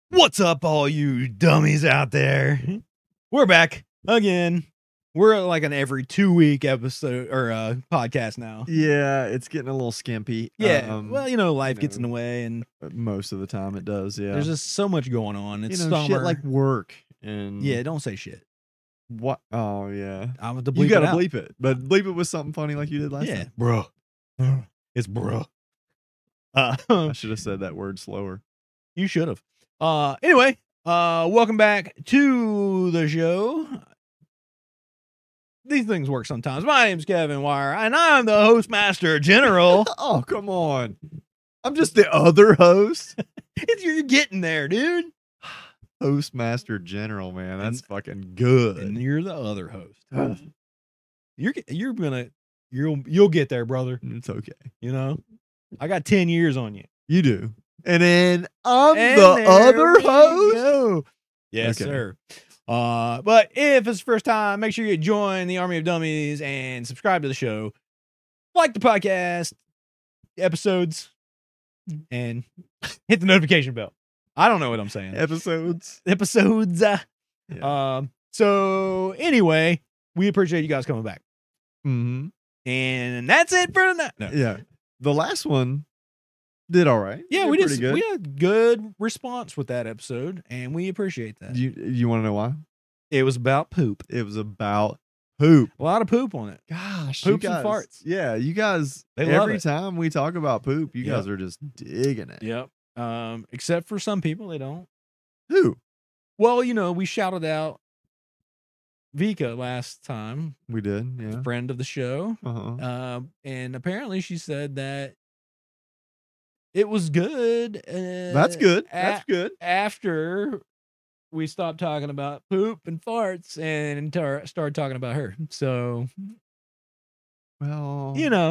What's up, all you dummies out there? We're back again. We're like an every 2-week episode or podcast now. Yeah, it's getting a little skimpy. Yeah. Well, life gets in the way, and Most of the time it does. Yeah, there's just so much going on. It's summer. shit like work and Yeah, don't say shit. what? Oh yeah, I have to bleep you gotta it out. bleep it, but bleep it with something funny like you did last time. Bruh. It's bruh. I should have said that word slower. You should have. Anyway, welcome back to the show. These things work sometimes. My name's Kevin Wire, and I'm the Hostmaster General. Oh come on, I'm just the other host. You're getting there, dude. Hostmaster General, man, that's fucking good. And you're the other host. You'll get there, brother. It's okay. You know, I got 10 years on you. You do. And then I'm the other host. Go. Yes, Okay. sir. But if it's the first time, make sure you join the Army of Dummies and subscribe to the show. Like the podcast episodes and hit the notification bell. I don't know what I'm saying. Episodes. Yeah. So anyway, we appreciate you guys coming back. Mm-hmm. And that's it for tonight. No. Yeah. The last one did all right. Yeah, Did we pretty did. good. We had good response with that episode, and we appreciate that. You want to know why? It was about poop. It was about poop. A lot of poop on it. Gosh, Poops you and guys, farts. Yeah, you guys. They love every it. time we talk about poop, you Yep. guys are just digging it. Yep. Except for some people, they don't. Who? Well, we shouted out Vika last time, We did. Yeah. friend of the show. Uh-huh. And apparently she said that it was good. That's good. That's good. After we stopped talking about poop and farts and started talking about her. So, Well,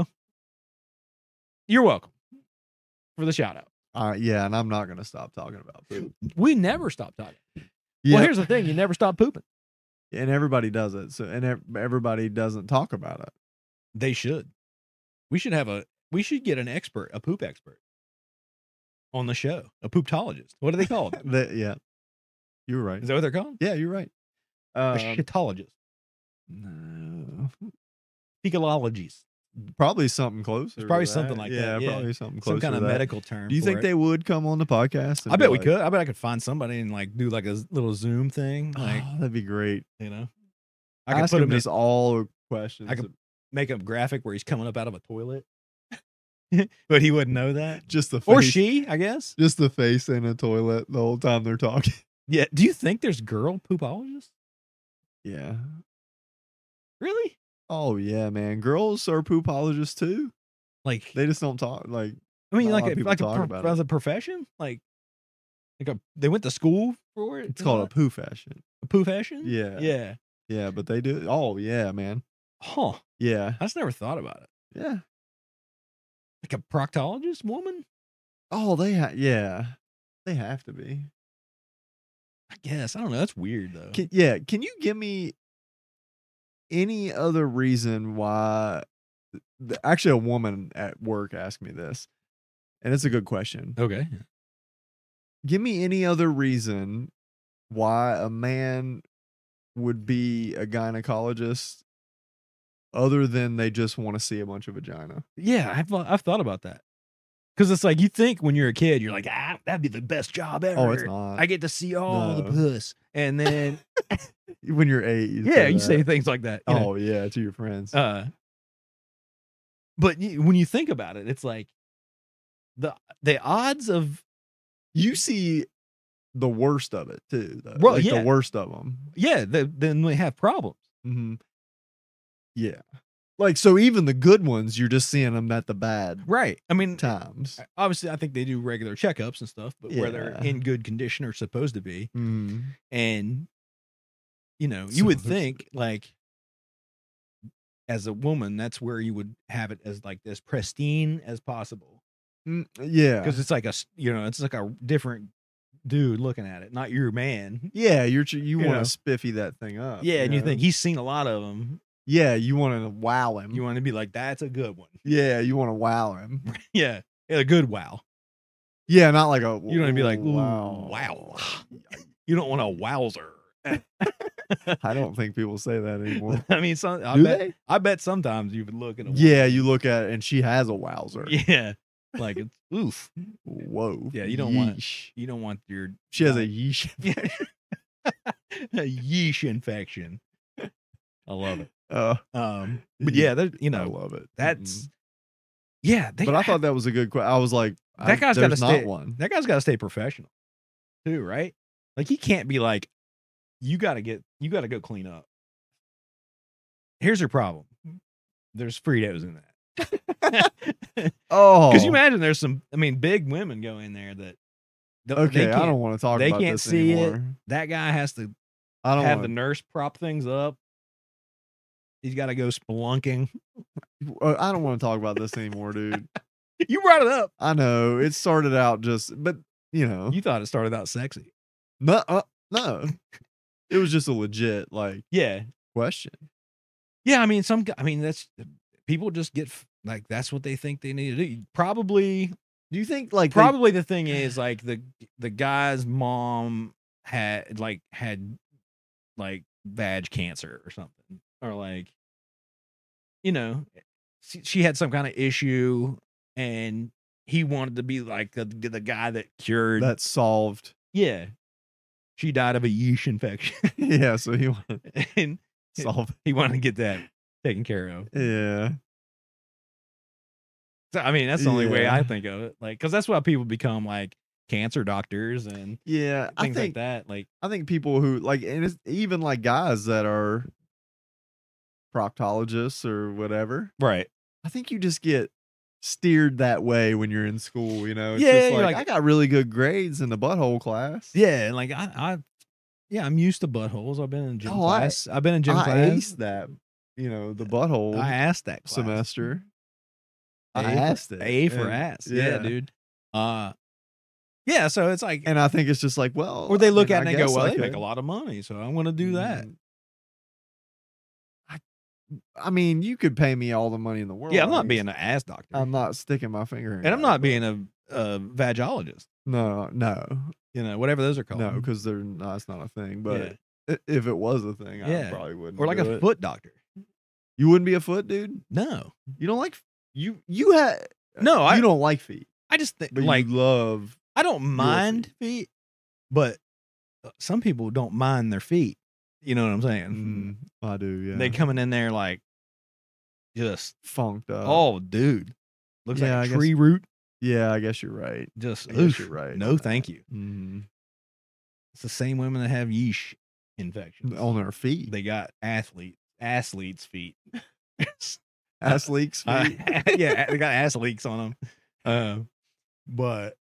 you're welcome for the shout out. yeah, and I'm not gonna stop talking about poop. We never stop talking. Yeah. Well, here's the thing: you never stop pooping. And everybody does it. So, and everybody doesn't talk about it. They should. We should get an expert, a poop expert, on the show. A pooptologist. What are they called? Yeah. You're right. Is that what they're called? Yeah, you're right. A shitologist. No. Fecalologist. Probably something close. It's probably something like that. Yeah. Probably something close. Some kind of that. medical term. Do you for think it. they would come on the podcast? I bet we could. I bet I could find somebody and do like a little Zoom thing. Like, Oh, that'd be great. I could Ask put him him in, just all questions. I could make a graphic where he's coming up out of a toilet. But he wouldn't know that. just the face, Or she, I guess. just the face in a toilet the whole time they're talking. Yeah. Do you think there's girl poopologists? Yeah. Really? Oh yeah, man. Girls are poopologists too. Like, They just don't talk. Like I mean, not a lot like of people talk about as it. a profession, they went to school for it. it's called a poo fashion. a poo fashion. Yeah. Yeah. Yeah, but they do. Oh yeah, man. Huh. Yeah. I just never thought about it. Yeah. Like a proctologist woman. Oh, yeah. They have to be. I guess I don't know. That's weird though. Can you give me any other reason why? Actually, a woman at work asked me this, and it's a good question. Okay. Give me any other reason why a man would be a gynecologist other than they just want to see a bunch of vagina. Yeah, I've thought about that. Because it's like you think when you're a kid, you're like, that'd be the best job ever. Oh, it's not. I get to see all the No. puss, and then When you're 8, you say things like that. you know? "Oh yeah," to your friends. But when you think about it, it's like the odds of You see the worst of it too. Though. Well, like yeah. the worst of them. then they have problems. Mm-hmm. Yeah. Like, so even the good ones, you're just seeing them at the bad Right. I mean, times. obviously, I think they do regular checkups and stuff, but where they're Yeah. in good condition or supposed to be. Mm. And, you would Supposed to think, like, as a woman, that's where you would have it as, like, as pristine as possible. Yeah. Because it's like it's like a different dude looking at it, not your man. Yeah, you know. want to spiffy that thing up. Yeah, and you know? think he's seen a lot of them. Yeah, you want to wow him. You want to be like, that's a good one. Yeah, you want to wow him. Yeah, a good wow. Yeah, not like a. You don't want to be like, ooh, wow. wow. You don't want a wowzer. I don't think people say that anymore. I mean, I bet sometimes you would look at a Yeah, woman. you look at it and she has a wowzer. Yeah, like it's oof. Whoa. Yeah, you don't want Yeesh. your. She has a yeesh. a yeesh infection. I love it. But yeah, yeah, you I know, love it. that's yeah. But I thought that was a good question. I was like, that guy's got to there's not stay. one. That guy's got to stay professional, too, right? Like he can't be like, you got to go clean up. Here's your problem. There's Fritos in that. Oh, Because you imagine there's some, I mean, big women go in there that. Okay, I don't want to talk they about can't this see anymore. it. That guy has to I don't have the want. nurse prop things up. He's got to go spelunking. I don't want to talk about this anymore, dude. You brought it up. I know it started out but you know, You thought it started out sexy. no, it was just a legit Yeah. question. Yeah, I mean, that's people just get like that's what they think they need to do. Probably Do you think probably the thing is like the guy's mom had vag cancer or something, or like, you know, she had some kind of issue and he wanted to be like the guy that cured that solved? Yeah, she died of a yeast infection. Yeah, so he wanted And solve. he wanted to get that taken care of. Yeah, So, I mean, that's the only way Yeah. I think of it. Like, because that's why people become like cancer doctors and yeah. I things like think that. Like, I think people who and it's even like guys that are proctologists or whatever. right. I think you just get steered that way when you're in school. You know, it's Yeah, just you're like like- I got really good grades in the butthole class. Yeah. And like, I'm used to buttholes. I've been in gym Oh, I- class. I've been in gym I class. aced that. You know, the butthole I asked that class. semester. I A for- asked it. A for and- ass. Yeah, dude. Yeah. So it's like, And I think it's just like, well, or they look I at it and mean, they I go, guess well, I they make could. a lot of money, so I'm going to do that. I mean, you could pay me all the money in the world. Yeah. I'm not I being guess. an ass doctor. I'm not sticking my finger in. and I'm it, not but- being a vagologist. No, You know, whatever those are called. no, because that's not a thing. But Yeah. if it was a thing, Yeah. I probably wouldn't. Or like do a it. foot doctor. You wouldn't be a foot dude. No. You don't like you had No, you don't like feet, I just think but like you love. I don't mind feet, but some people don't mind their feet. You know what I'm saying? I do. Yeah, They coming in there like just funked up. oh, dude, looks Yeah, like I a tree root. yeah, I guess you're right. Just I guess oof, you're right. no, thank you. Mm-hmm. It's the same women that have yeesh infections. On their feet, They got athletes' feet. ass leaks feet. Yeah, they got ass leaks on them. But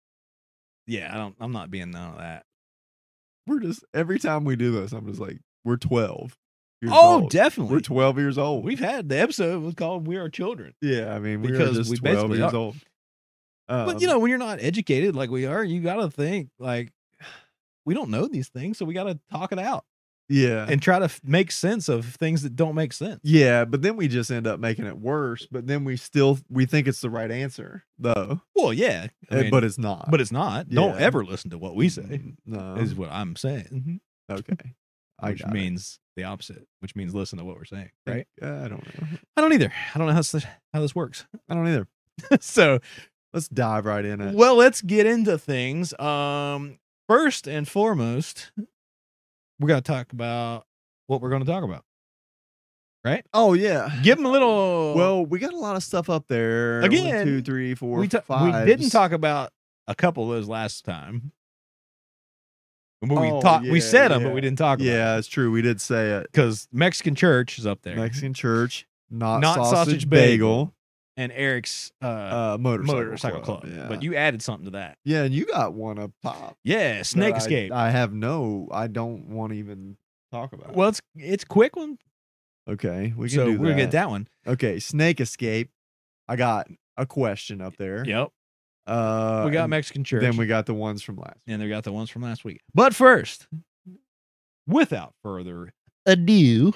yeah, I'm not being none of that. We're just every time we do this, I'm just like, we're 12. Years Oh, old. definitely. We're 12 years old. We've had the episode was called "We Are Children," Yeah, I mean, we're Because just we 12 basically years are. old. But you know, when you're not educated like we are, you gotta think like we don't know these things, so we gotta talk it out yeah, and try to make sense of things that don't make sense. yeah, but then we just end up making it worse. But then we think it's the right answer, though. Well, yeah, I mean, But it's not. but it's not. Don't Yeah. ever listen to what we say. No. Is what I'm saying, Okay. which got it. means the opposite, which means listen to what we're saying, right? I don't know. I don't either. I don't know how this works. I don't either. So, Let's dive right in it. well, let's get into things. First and foremost, we're gonna talk about what we're gonna talk about. Right? Oh yeah. Give them a little. Well, we got a lot of stuff up there. Again, 1, 2, 3, 4, we 5. didn't talk about a couple of those last time. But we yeah, said them, yeah. but we didn't talk about Yeah, it's true. We did say it. because Mexican Church is up there. Mexican Church, not Sausage sausage Bagel. bagel. And Eric's Motorcycle Club. Yeah. But you added something to that. Yeah, and you got one up top. Yeah, Snake that Escape. I don't want to even talk about. Well, it's a quick one, okay, we can so do we're gonna get that one. Okay, Snake Escape. I got a question up there. Yep. We We got and Mexican Church. Then we got the ones from last. and they got the ones from last week. But first, without further ado,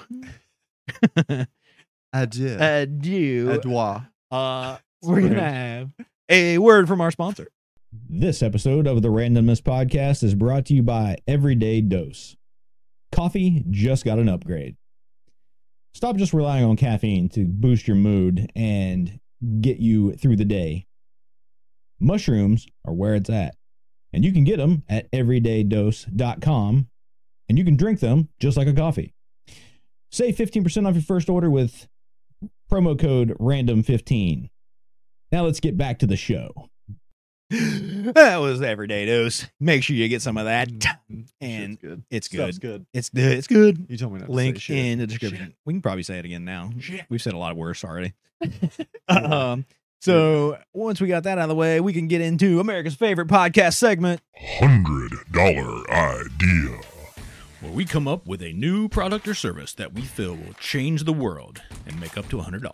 Adieu. ado, Adwa. we're gonna have a word from our sponsor. This episode of the Randomness Podcast is brought to you by Everyday Dose. Coffee just got an upgrade. Stop just relying on caffeine to boost your mood and get you through the day. Mushrooms are where it's at, and you can get them at everydaydose.com, and you can drink them just like a coffee. Save 15% off your first order with promo code RANDOM15. Now let's get back to the show. That was Everyday Dose. Make sure you get some of that. And good. it's good. Stuff's good. It's good. It's good. You told me not to Link say shit. in the description. Shit. We can probably say it again now. Shit. We've said a lot worse already. Yeah. So once we got that out of the way, we can get into America's favorite podcast segment, $100 idea. where we come up with a new product or service that we feel will change the world and make up to $100.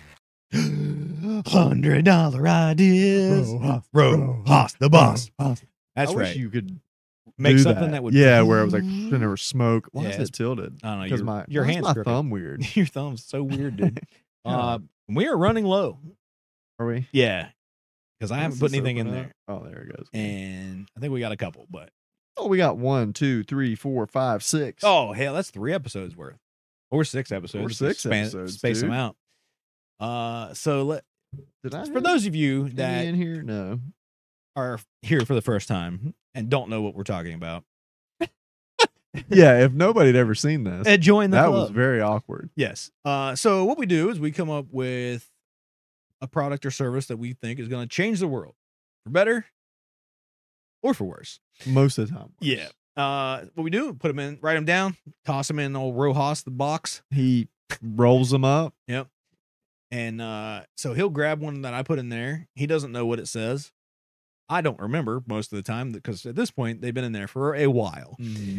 $100 ideas. Rojas, the boss. That's I wish right. you could Make do something that would yeah, where it was like should never smoke. Why Yeah, is it's- it tilted? I don't know. Because Your why is hand's my crooked. thumb weird. Your thumb's so weird, dude. Yeah. We are running low. Are we? Yeah, because I haven't Does put this anything in open there, up? Oh, there it goes. and I think we got a couple. But Oh, we got 1, 2, 3, 4, 5, 6. oh hell, that's 3 episodes worth, or 6 episodes. Or if we 6 episodes, space them dude. out. So Did I for have those of you any that in here? No. are here for the first time and don't know what we're talking about, Yeah, if nobody had ever seen this, join the that club. was very awkward. Yes. So what we do is we come up with a product or service that we think is going to change the world for better or for worse. Most of the time. Yeah. What we do, write them down, toss them in old Rojas, the box. He rolls them up. Yep. And so he'll grab one that I put in there. He doesn't know what it says. I don't remember most of the time because at this point they've been in there for a while.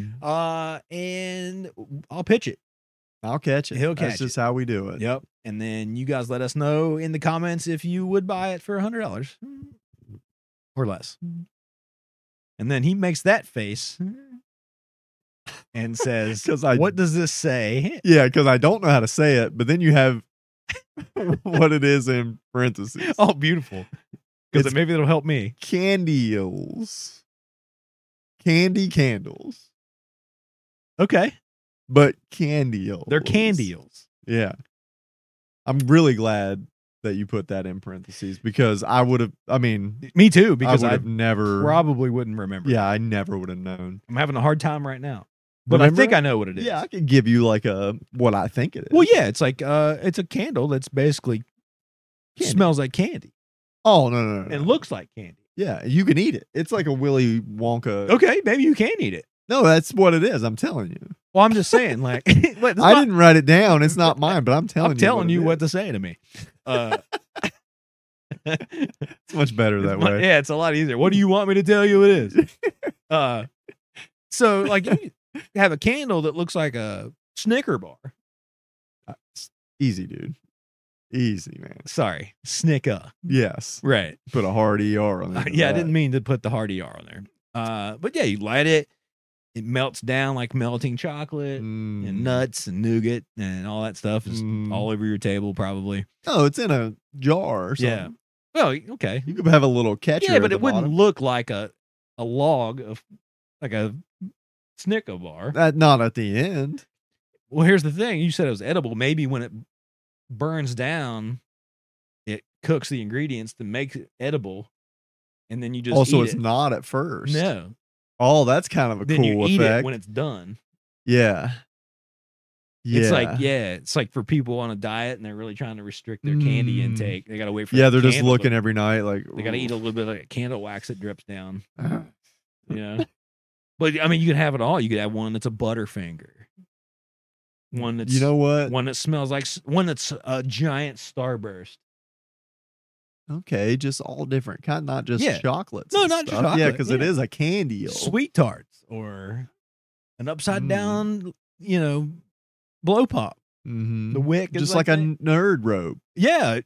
And I'll pitch it. I'll catch it. He'll That's catch just how we do it. Yep. And then you guys let us know in the comments if you would buy it for $100 or less. And then he makes that face and says, 'Cause I- what does this say? Yeah, because I don't know how to say it, but then you have what it is in parentheses. Oh, beautiful. Because It's- maybe it'll help me. Candials. Candy candles. Okay. But candials. They're candials. Yeah. I'm really glad that you put that in parentheses because I would have, Me too, because I would I have never. probably wouldn't remember. Yeah, I never would have known. I'm having a hard time right now. But Remember? I think I know what it is. Yeah, I could give you like what I think it is. Well, yeah, it's like it's a candle that's basically Candy. smells like candy Oh, no. and looks like candy. Yeah, you can eat it. It's like a Willy Wonka. Okay, maybe you can eat it. No, that's what it is. I'm telling you. Well, I'm just saying, like, it's I not- didn't write it down. It's not mine, but I'm telling I'm you. telling you it what is. to say to me. It's much better that way. Yeah, it's a lot easier. What do you want me to tell you it is? So like you have a candle that looks like a Snicker bar. Easy, dude. Easy, man. Sorry, Snicker. Yes. Right. Put a hard ER on it. Yeah, I didn't mean to put the hard ER on there. But yeah, you light it. It melts down like melting chocolate and nuts and nougat and all that stuff is all over your table probably. Oh, it's in a jar or something. Yeah. Well, okay. You could have a little catcher. Yeah, at but the it wouldn't bottom. look like a log of like a Snicker bar. Not at the end. Well, here's the thing. You said it was edible. Maybe when it burns down, it cooks the ingredients to make it edible, and then you just Also, eat it's it. not at first. No. Oh, that's kind of a Then cool you eat effect. it when it's done. Yeah. Yeah. It's like for people on a diet and they're really trying to restrict their candy Mm. intake. They got to wait for Yeah, that they're just candle looking to- every night like They got to eat a little bit of like candle wax that drips down. "Ugh." You know. But I mean, you could have it all. You could have one that's a Butterfinger. One that's You know what? one that smells like one that's a giant Starburst. Okay, just all different kind, not just Yeah. chocolates. No, and not just stuff. Yeah, chocolate, because it yeah. is a candy. Sweet tarts or an upside Mm. down, blow pop. Mm-hmm. The wick is just like a that. nerd rope. Yeah.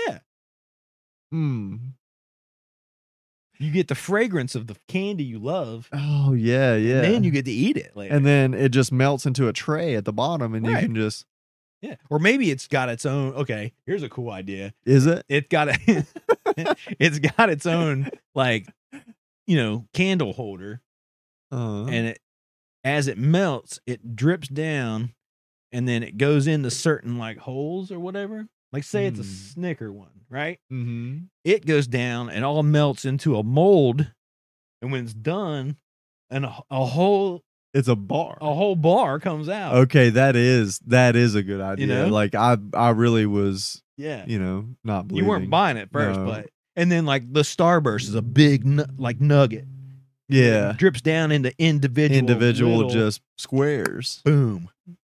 Mm. You get the fragrance of the candy you love, Oh yeah, yeah. and then you get to eat it later. and then it just melts into a tray at the bottom, and you Right. can just. yeah. Or maybe it's got its own. Okay, here's a cool idea. Is it? It got a it's got its own like, candle holder, and it as it melts, it drips down, and then it goes into certain like holes or whatever. Like say it's a Snicker one, right? Mm-hmm. It goes down and all melts into a mold, and when it's done, and a whole It's a bar. bar comes out. Okay, that is a good idea. know? Like I really was, Yeah, not believing. you weren't buying it first, No. but and then like the Starburst is a big nugget. Yeah, It drips down into individual little- just squares. boom.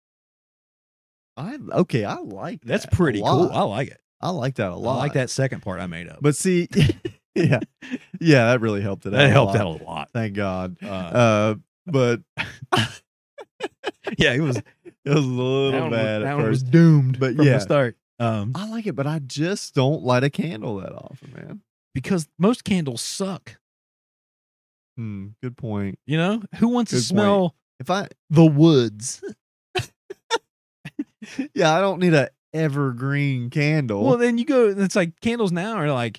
I like that. That's pretty a cool. lot. I like it. I like that a I lot. like that second part I made up. But see, yeah, that really helped it out. that helped a out lot. a lot. Thank God. Uh, But yeah, it was it was a little bad that at one was first. doomed But from yeah. the start. I like it, but I just don't light a candle that often, man. Because most candles suck. Good point. Who wants to Good point. smell If I, the woods? I don't need a evergreen candle. Well, then you go. It's like candles now are like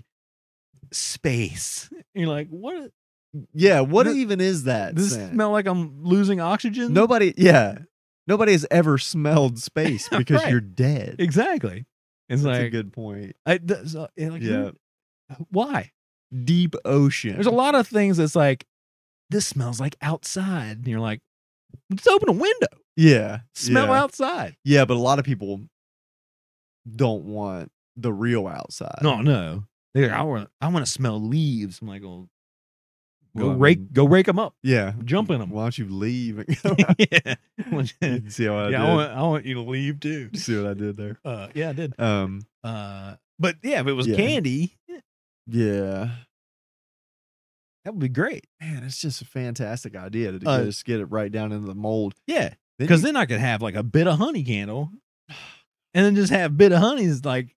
space. You're like, what? yeah, what Does- even is that? Does it scent? smell like I'm losing oxygen? Nobody has ever smelled space because Right. you're dead. Exactly. It's That's a like, good point. yeah. Why? Deep ocean. There's a lot of things that's like, this smells like outside. And you're like, just open a window. Yeah. Smell yeah. outside. Yeah, but a lot of people don't want the real outside. No. They're like, I want to smell leaves. I'm like, well, go Well, I rake mean, them up. Yeah. Jump in them. Why don't you leave? And go yeah. You see how I did? I want you to leave too. See what I did there? Yeah, I did. But yeah, if it was Yeah. candy, Yeah. that would be great. Man, it's just a fantastic idea to Uh, just get it right down into the mold. Yeah, Then because you- then I could have like a bit of honey candle, and then just have bit of honey is like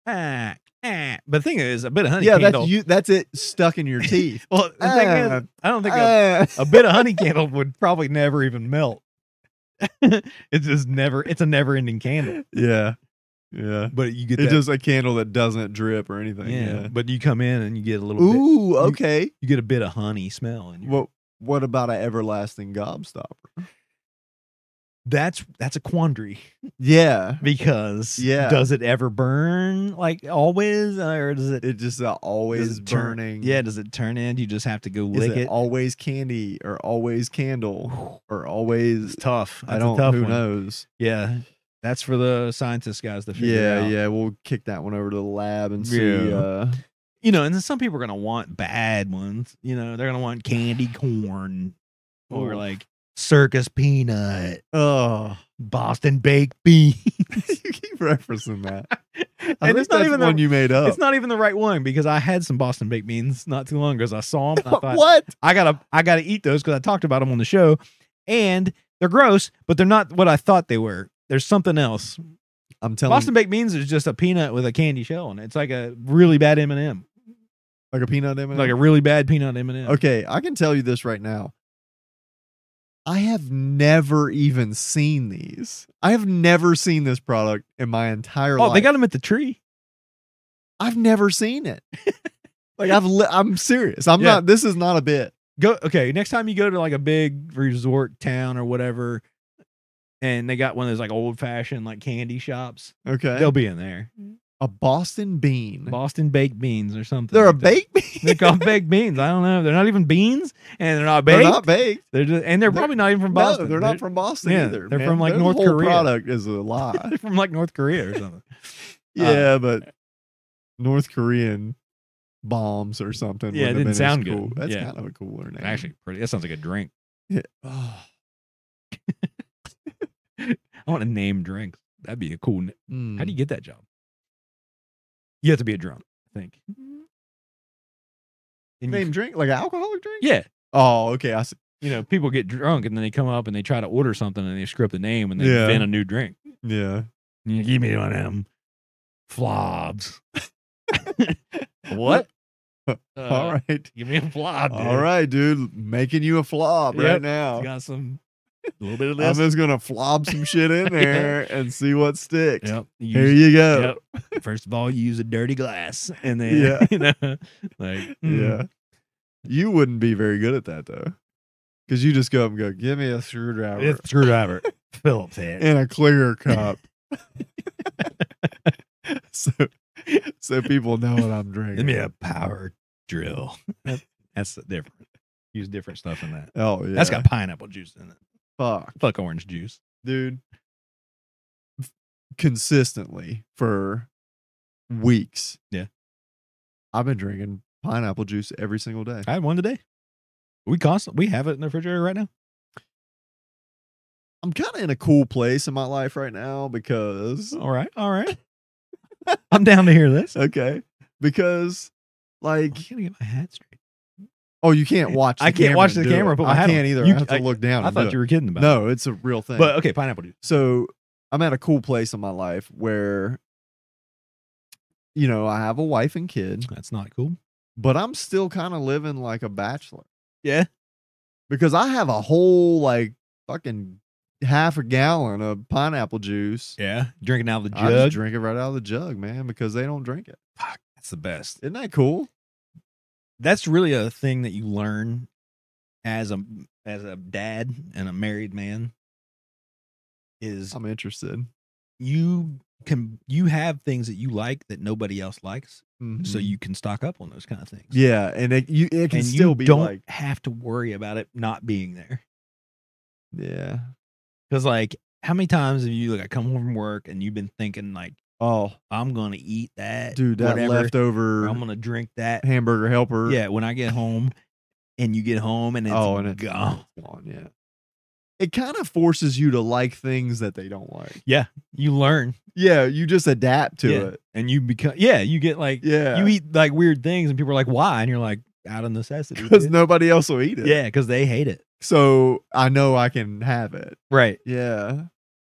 But the thing is, a bit of honey candle. that's it stuck in your teeth. Well, the thing is, I don't think a bit of honey candle would probably never even melt. It's just never. It's a never-ending candle. Yeah. Yeah. But you get It's that. just a candle that doesn't drip or anything. yeah, Yeah. but you come in and you get a little bit. Ooh, okay. You get a bit of honey smell, and What about an everlasting gobstopper? that's a quandary Yeah. because Yeah. does it ever burn like always, or does it? It just does always it turn- burning. Yeah, does it turn in? You just have to go Is lick it. always candy or always candle or always It's tough. That's I don't a tough who one. knows. Yeah, that's for the scientist guys to figure Yeah, out. yeah. We'll kick that one over to the lab and see. Yeah. And then some people are gonna want bad ones. They're gonna want candy corn or Oof. like circus peanut, Oh, Boston baked beans. you keep referencing that. I And think it's not that's even one the- you made up. It's not even the right one because I had some Boston baked beans not too long ago. As I saw them, and I thought What? I gotta eat those because I talked about them on the show, and they're gross, but they're not what I thought they were. There's something else. I'm telling Boston baked beans is just a peanut with a candy shell, and it's like a really bad M&M, like a peanut M&M. like a really bad peanut M&M. Okay, I can tell you this right now. I have never even seen these. I have never seen this product in my entire Oh, life. they got them at the tree. I've never seen it. Like I'm serious. I'm Yeah. not. This is not a bit. Next time you go to like a big resort town or whatever, and they got one of those like old fashioned like candy shops, Okay. they'll be in there. A Boston bean. Boston baked beans or something. They're a like that. baked bean. They're called baked beans. I don't know. They're not even beans, and they're not They're baked. not baked. They're just, and they're probably not even from Boston. No, they're not from Boston yeah, either. they're man. from, like, Their North whole Korea. product is a lie. They're from like North Korea or something. Yeah, but North Korean bombs or something. Yeah, it wouldn't have didn't been as sound cool. good. That's Yeah. kind of a cooler name. Actually, pretty. That sounds like a drink. Yeah. Oh. I want to name drinks. That'd be a cool. Mm. How do you get that job? You have to be a drunk, I think. And you- name drink like an alcoholic drink? yeah. Oh, okay. I see. People get drunk and then they come up and they try to order something and they screw up the name and they Yeah. invent a new drink. Yeah. You give me one of them flobs. What? All right. Give me a flob, dude. All right, dude. Making you a flop right Yep. now. It's got some little bit of I'm this. just gonna flop some shit in there and see what sticks. Yep. Here you go. Yep. First of all, you use a dirty glass, and then Yeah. you know, like Yeah. You wouldn't be very good at that though. Because you just go up and go, give me a screwdriver it's a screwdriver, Phillips head. in a clear cup. so people know what I'm drinking. Give me a power drill. That's different. Use different stuff in that. Oh yeah. That's got pineapple juice in it. fuck, Orange juice. dude. Consistently for weeks. Yeah. I've been drinking pineapple juice every single day. I had one today. We have it in the refrigerator right now. I'm kind of in a cool place in my life right now because All right. I'm down to hear this. okay, because like I gotta get my hat straight. oh, you can't watch. The I can't camera watch and the do camera. it. Put my I hat on. can't either. You- I have to look down. I and do thought you it. were kidding about it. No, it's a real thing. But okay, pineapple juice. So I'm at a cool place in my life where, you know, I have a wife and kid, That's not cool. but I'm still kind of living like a bachelor Yeah. because I have a whole like fucking half a gallon of pineapple juice. Yeah. Drinking out of the I just jug. drink it right out of the jug, man, because they don't drink it. Fuck, that's the best. Isn't that cool? That's really a thing that you learn as a dad and a married man is I'm interested. you have things that you like that nobody else likes, so Mhm. you can stock up on those kind of things. Yeah, and it can and still you be don't like, have to worry about it not being there. yeah. Because like, how many times have you like come home from work and you've been thinking like, Oh, I'm gonna eat that, dude, that whatever, or leftover I'm gonna drink that. hamburger helper. Yeah, when I get home, and you get home and it's and it's gone. gone. Yeah. It kind of forces you to like things that they don't like. Yeah, you learn. Yeah, you just adapt to Yeah. it. And you become, you get like, Yeah. you eat like weird things, and people are like, "Why?" And you're like, "Out of necessity." Because dude." nobody else will eat it. Yeah, because they hate it. So I know I can have it. Right. Yeah.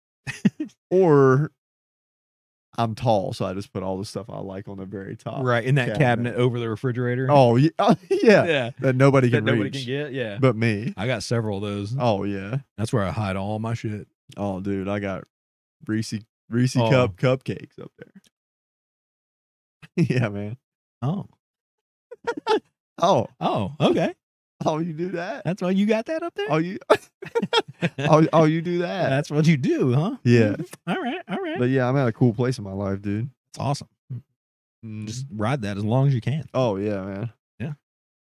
Or I'm tall, so I just put all the stuff I like on the very top. Right. In that cabinet. cabinet over the refrigerator. Oh, yeah. Yeah. yeah. That nobody That can nobody reach. can get. Yeah. But me. I got several of those. Oh, yeah. That's where I hide all my shit. Oh, dude. I got Reese Oh. cup cupcakes up there. Yeah, man. Oh. Oh. Oh, okay. Oh, you do that? That's why you got that up there? Oh, you oh, you do that. That's what you do, huh? Yeah. All right. All right. But yeah, I'm at a cool place in my life, dude. It's awesome. Mm. Just ride that as long as you can. Oh yeah, man. Yeah.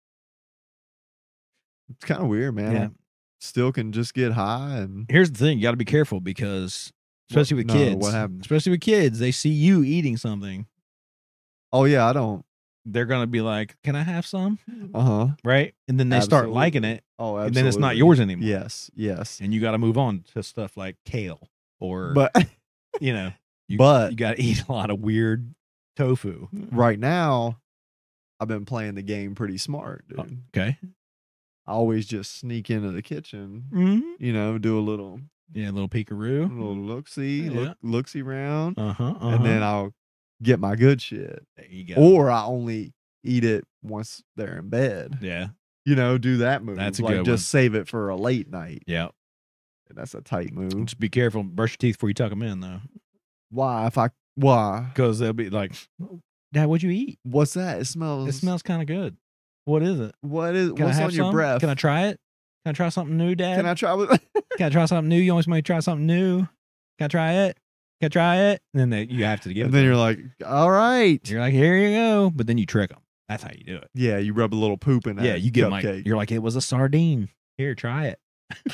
It's kind of weird, man. Yeah. Still can just get high and Here's the thing, you got to be careful because especially with No, kids. what happened? Especially with kids, they see you eating something. oh yeah, I don't. They're going to be like, "Can I have some?" Uh-huh. Right? And then they start liking Absolutely. it, Oh, absolutely. and then it's not yours anymore. Yes, yes. And you got to move on to stuff like kale or But you know, you But- got to eat a lot of weird tofu. right now, I've been playing the game pretty smart, dude. Oh, okay. I always just sneak into the kitchen, Mm-hmm. you know, do a little Yeah, a little peekaroo. look-see, Yeah. look-see round, Uh-huh. and then I'll get my good shit. there you go. Or I only eat it once they're in bed. yeah. You know, do that move. That's a like good just save it for a late night. Yeah. And that's a tight move. Just be careful. Brush your teeth before you tuck them in, though. Why? Because they'll be like, "Dad, what'd you eat? What's that? It smells. It smells kind of good. What is it? What is? Can What's I have on your some? breath? Can I try it? Can I try something new, Dad? Can I try with? Can I try something new? You always want me to try something new? Can I try it? Can I try it?" And then you have to give And it then to you're them. like, all right. You're like, "Here you go." But then you trick them. That's how you do it. Yeah, you rub a little poop in that. Yeah, you give them cupcake. like, you're like, "It was a sardine. Here, try it."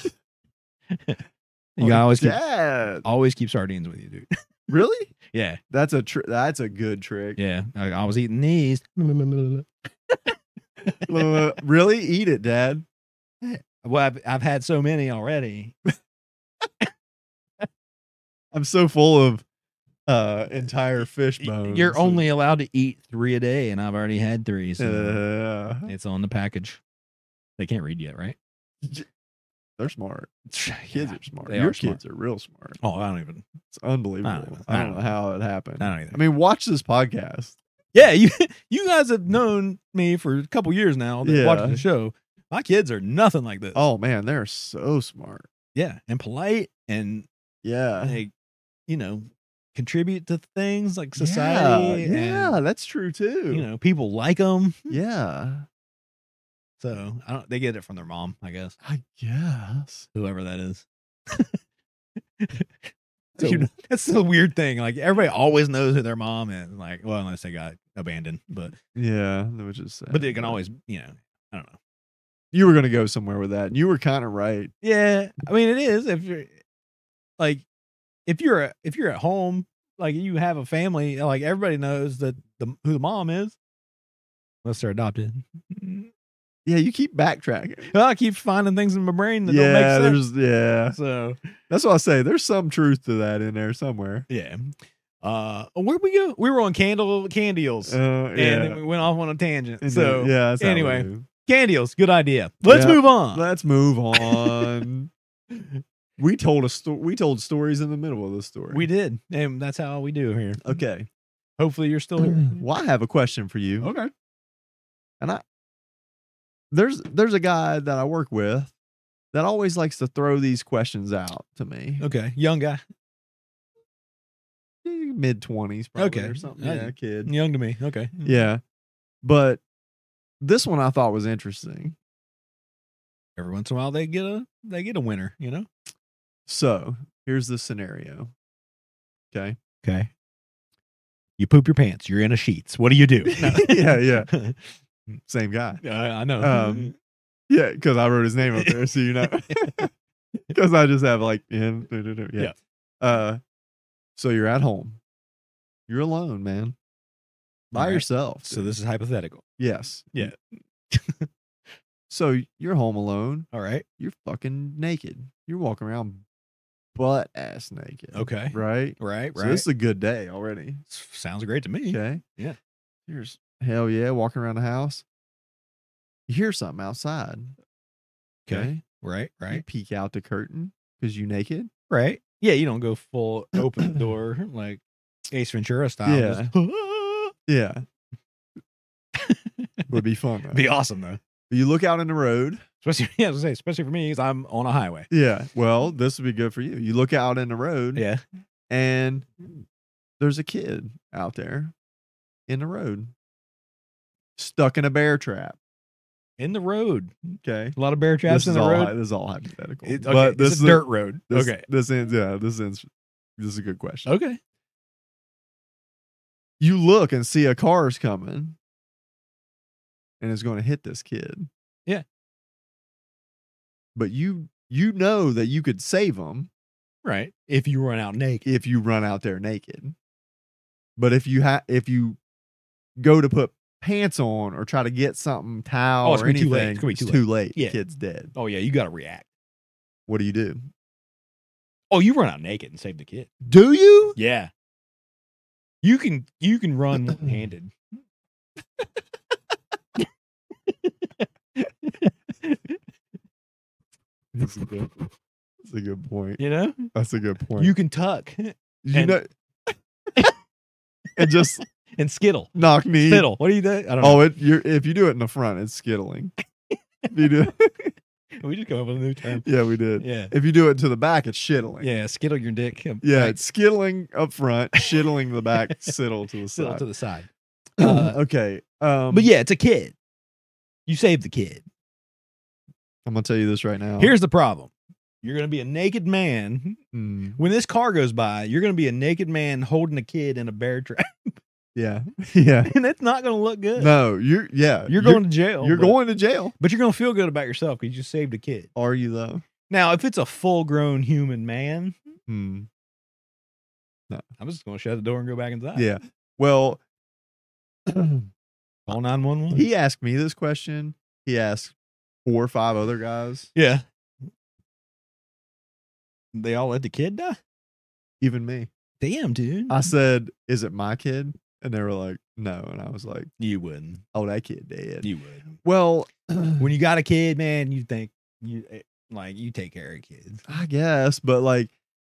Oh, You gotta Dad. always keep sardines with you, dude. Really? Yeah. That's a good trick. Yeah. I was eating these. Really? Eat it, Dad. Well, I've had so many already. I'm so full of entire fish bones. You're only allowed to eat 3 a day, and I've already had 3. So Yeah. it's on the package. They can't read yet, right? They're smart. Kids Yeah, are smart. they Your are smart. kids are real smart. Oh, I don't even. It's unbelievable. I don't know how it happened. I don't either. I mean, watch this podcast. Yeah, you guys have known me for a couple years now. Yeah. Watching the show. My kids are nothing like this. Oh man, they're so smart. Yeah, and polite and Yeah. like, contribute to things like society. Yeah, and, that's true too. people like them. Yeah. So they get it from their mom, I guess, I guess. whoever that is. So- That's the weird thing. Like everybody always knows who their mom is. Like, well, unless they got abandoned, but Yeah, that was just sad. they can always, I don't know. You were gonna go somewhere with that, and you were kind of right. Yeah, I mean, it is if you're like if you're at home, like you have a family, like everybody knows that who the mom is, unless they're adopted. Yeah, you keep backtracking. Well, I keep finding things in my brain that don't make Yeah, sense. so that's what I say. There's some truth to that in there somewhere. Yeah. Where'd we go? We were on Candials, and then we went off on a tangent. And so then- yeah. That's how we anyway, do. Candials, good idea. Let's Yeah. move on. Let's move on. We told stories in the middle of the story. We did, and that's how we do here. Okay. Hopefully, you're still here. Well, I have a question for you. Okay. And there's a guy that I work with that always likes to throw these questions out to me. Okay. Young guy. Mid-20s probably Okay. or something. Yeah. Yeah, kid. Young to me. Okay. Yeah. But this one I thought was interesting. Every once in a while, they get a winner. So, here's the scenario. Okay. Okay. You poop your pants. You're in a sheets. What do you do? Yeah. Same guy. I know. Yeah, because I wrote his name up there, so you know. Because I just have like yeah. So you're at home. You're alone, man. By Alright. yourself. So this is hypothetical. Yes. Yeah. So you're home alone. All right. You're fucking naked. You're walking around butt ass naked. Okay. Right? Right. So this is a good day already. Sounds great to me. Okay. Yeah. Here's hell yeah, walking around the house. You hear something outside. Okay. Right. You Right. peek out the curtain because you naked. Right. Yeah. You don't go full open door like Ace Ventura style. Yeah. Just, Yeah. Would be fun though. be awesome though. You look out in the road. Especially for me, because I'm on a highway. Yeah. Well, this would be good for you. You look out in the road. Yeah. And there's a kid out there in the road, stuck in a bear trap. In the road. Okay. A lot of bear traps in the road. This is all hypothetical. Okay, But this it's is a dirt road. This, Okay. This is a good question. Okay. You look and see a car's coming, and it's going to hit this kid. Yeah. But you know that you could save him Right. If you run out naked. if you run out there naked. But if you go to put pants on or try to get something, towel it's or gonna be too anything, late. It's gonna be it's too too late. Yeah. The kid's dead. Oh yeah, you got to react. What do you do? Oh, you run out naked and save the kid. Do you? Yeah. You can run one-handed. That's a good point. You know? That's a good point. You can tuck You and- know, and just and skittle. knock me. Spittle. What do you do? I don't know. Oh, if you do it in the front, it's skittling. If you do, We just come up with a new term. yeah, we did. Yeah. If you do it to the back, it's shittling. Yeah, skittle your dick. Yeah, Like, it's skittling up front, shittling the back, sittle to the skittle side. to the side. Okay. But yeah, it's a kid. You save the kid. I'm gonna tell you this right now. Here's the problem. You're going to be a naked man. Mm, When this car goes by, you're going to be a naked man holding a kid in a bear trap. yeah, yeah. And it's not going to look good. No, you're You're going to jail. You're but- going to jail. But you're going to feel good about yourself because you saved a kid. Are you though? Now, if it's a full-grown human man, Hmm. I'm just going to shut the door and go back inside. Yeah. Well, Call 911. he asked me this question. He asked 4 or 5 other guys, Yeah. They all let the kid die? even me. Damn, dude. I said, "Is it my kid?" And they were like, "No." And I was like, You wouldn't. "Oh, that kid dead." You would. Well, When you got a kid, man, you think you take care of kids. I guess, but like,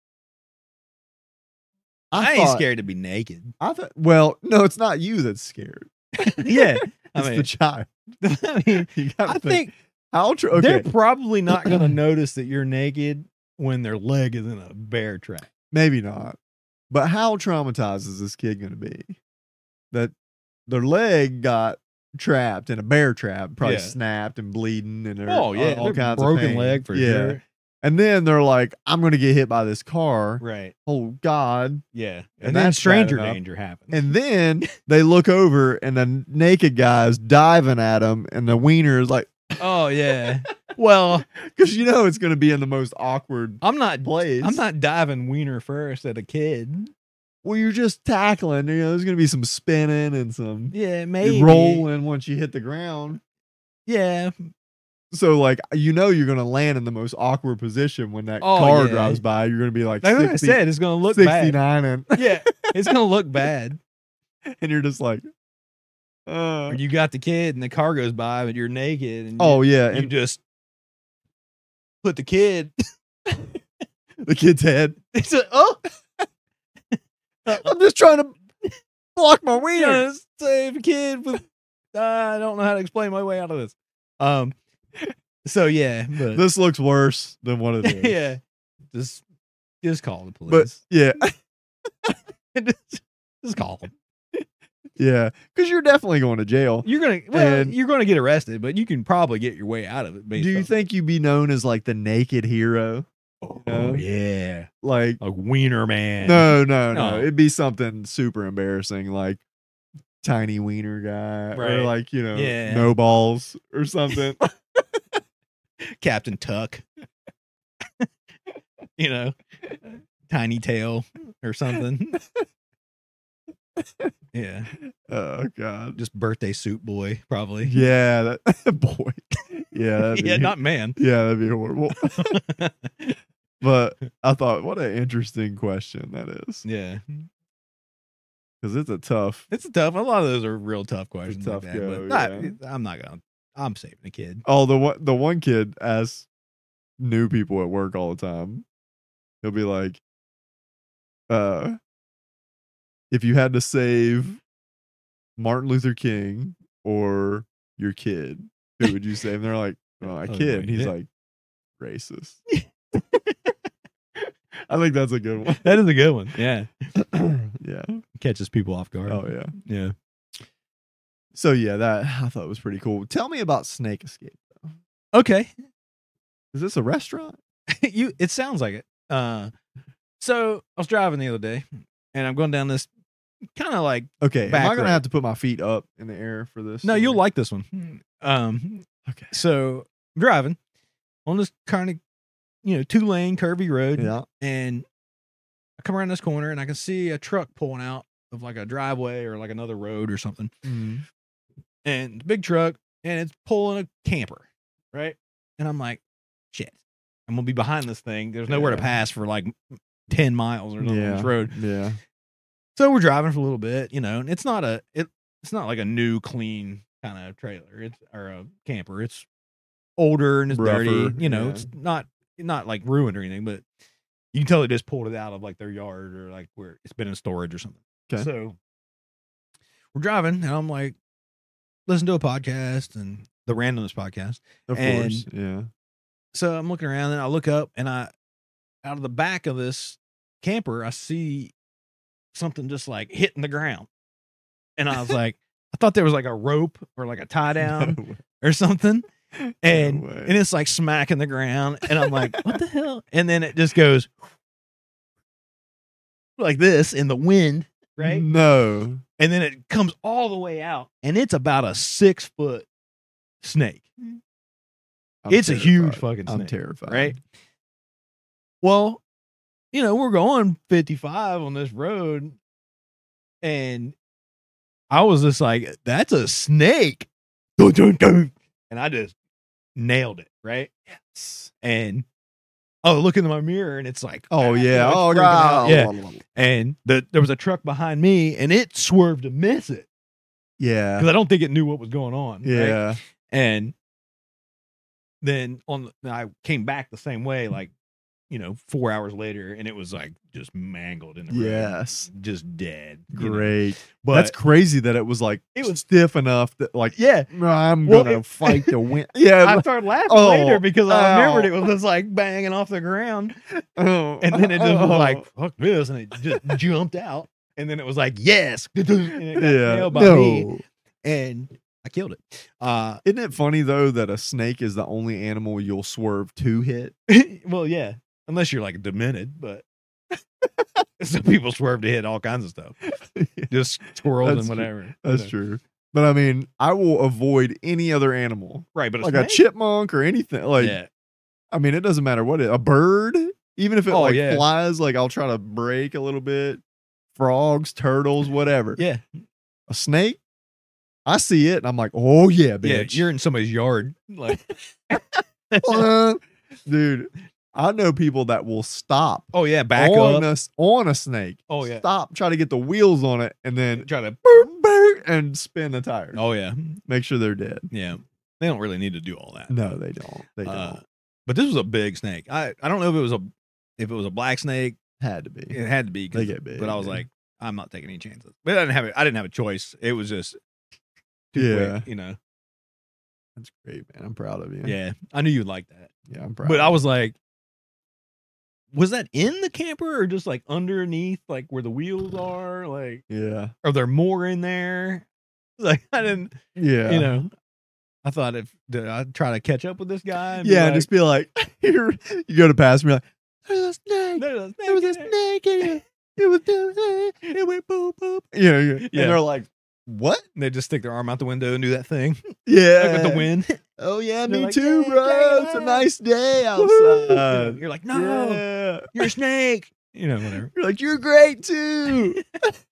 I ain't thought- scared to be naked. I thought, well, no, it's not you that's scared. Yeah. It's I the child. mean, You gotta I think how true. Okay, they're probably not going to notice that you're naked when their leg is in a bear trap. Maybe not. But how traumatized is this kid going to be? That their leg got trapped in a bear trap, probably Yeah. snapped and bleeding, and Oh yeah, all they're kinds broken of pain. leg for yeah. sure. And then they're like, "I'm going to get hit by this car." Right. Oh God! Yeah. And And then that's bad stranger enough. danger happens. And then they look over, and the naked guy's diving at them, and the wiener is like, oh yeah. Well, because you know it's going to be in the most awkward I'm not place. diving wiener first at a kid. Well, you're just tackling. You know, there's going to be some spinning and some Yeah, maybe rolling once you hit the ground. Yeah. So, like, you know, you're going to land in the most awkward position when that Oh, car yeah. drives by. You're going to be like, Like 60, I said, it's gonna look bad. 69, and Yeah, it's gonna look bad. and you're just like, Or you got the kid and the car goes by, but you're naked, and oh yeah, you and just put the kid. the kid's head. It's a, oh, I'm just trying to block my wiener. yeah, save a kid with. I don't know how to explain my way out of this. So yeah, but This looks worse than what it is. yeah, just call the But police. yeah, just call them. yeah, because you're definitely going to jail. You're gonna get arrested, but you can probably get your way out of it. Do you think you'd be known as like the naked hero? Oh No? yeah, Like, a wiener man. no, No. it'd be something super embarrassing, like tiny wiener guy, or Right. like, you know, Yeah. no balls or something. Captain Tuck. You know, Tiny Tail or something. Yeah, Oh God. just birthday suit boy, probably. Yeah, that boy. Yeah, that'd be, Yeah, not man. yeah, that'd be horrible. But I thought, what an interesting question that is, Yeah, because it's a tough. it's a tough. A lot of those are real tough questions. tough like that, go, but I'm not gonna. I'm saving the kid. Oh, the one kid asks new people at work all the time. He'll be like, if you had to save Martin Luther King or your kid, who would you save? And they're like, oh, my Oh, kid. my And he's kid. like, racist. I think that's a good one. That is a good one. Yeah, Yeah. catches people off guard. Oh yeah. Yeah. So yeah, that I thought was pretty cool. Tell me about Snake Escape. Okay. Is this a restaurant? It sounds like it. So I was driving the other day, and I'm going down this kind of like. Okay. Am Back I gonna road. have to put my feet up in the air for this? No, or- you'll like this one. Okay. So I'm driving on this kind of, 2-lane curvy road, Yeah. and I come around this corner and I can see a truck pulling out of like a driveway or like another road or something, and it's a big truck, and it's pulling a camper, right? And I'm like, shit, I'm gonna be behind this thing. There's nowhere to Yeah. pass for like 10 miles or something on this road. Yeah. So we're driving for a little bit, and it's not like a new clean kind of trailer. Or a camper. It's older and it's Rougher, dirty. yeah. It's not like ruined or anything, but you can tell they just pulled it out of like their yard or like where it's been in storage or something. Okay. So we're driving and I'm like, listen to a podcast and the Randomness podcast. Of And- course. Yeah. So I'm looking around and I look up and out of the back of this camper, I see something just like hitting the ground. And I was like, I thought there was like a rope or like a tie down No way. or something. And way. and it's like smacking the ground. And I'm like, what the hell? And then it just goes like this in the wind, right? No. And then it comes all the way out. And it's about a 6-foot snake. I'm It's a huge terrified. fucking I'm snake, terrified. right? Well, we're going 55 on this road, and I was just like, that's a snake. Dun, dun, dun. And I just nailed it, right? Yes. And I look into my mirror, and it's like, Oh you yeah. know, Oh it's freaking out. God. Yeah. And there was a truck behind me, and it swerved to miss it Yeah. because I don't think it knew what was going on. right? Yeah. And then I came back the same way, like 4 hours later, and it was like just mangled in the road, Yes. just dead. you know. Great. But That's crazy that it was like It was- stiff enough that like yeah. I'm Well, gonna it- fight to win. Yeah. I started laughing Oh, later because I remembered ow. it was just like banging off the ground, oh, and then it just was oh. like fuck this, and it just jumped out, and then it was like yes, and it got yeah. nailed by No. me, and I killed it. Isn't it funny though that a snake is the only animal you'll swerve to hit? Well, yeah, unless you're like demented, but some people swerve to hit all kinds of stuff, just squirrels That's and true. whatever. That's true. But I mean, I will avoid any other animal, Right, but like a chipmunk or anything. Like, yeah, I mean, it doesn't matter what a bird, even if it Oh, like yeah. flies, like I'll try to break a little bit. Frogs, turtles, whatever. yeah, A snake, I see it and I'm like, oh yeah, yeah. bitch. You're in somebody's yard, like Dude, I know people that will stop oh yeah, back on up. on a snake. Oh, yeah. Stop, try to get the wheels on it, and then Try to. boop, boop, and spin the tires. Oh yeah, Make sure they're dead. yeah. They don't really need to do all that. No, they don't. They don't. But this was a big snake. I don't know if it was a black snake. Had to be. It had to be. 'cause- They get big. But I was yeah. like, I'm not taking any chances. But I didn't have a choice. It was just too Yeah. quick, That's great, man. I'm proud of you. Yeah, I knew you'd like that. Yeah, I'm proud. But of I you. was like, was that in the camper or just like underneath, like where the wheels are? Like, Yeah. are there more in there? Like, I didn't, Yeah. I thought did I try to catch up with this guy? And be Yeah, like, just be like, you go to pass me like, there's a snake. "There's a There was a snake in there." snake in here. It was it went boop boop. Yeah. Yeah. And they're like, what? And they just stick their arm out the window and do that thing Yeah. like with the wind. Oh yeah, They're me like, too, "Yeah, bro. check it It's a out." nice day Woohoo! outside. You're like, no, Yeah. you're a snake. Whatever. You're like, you're great too.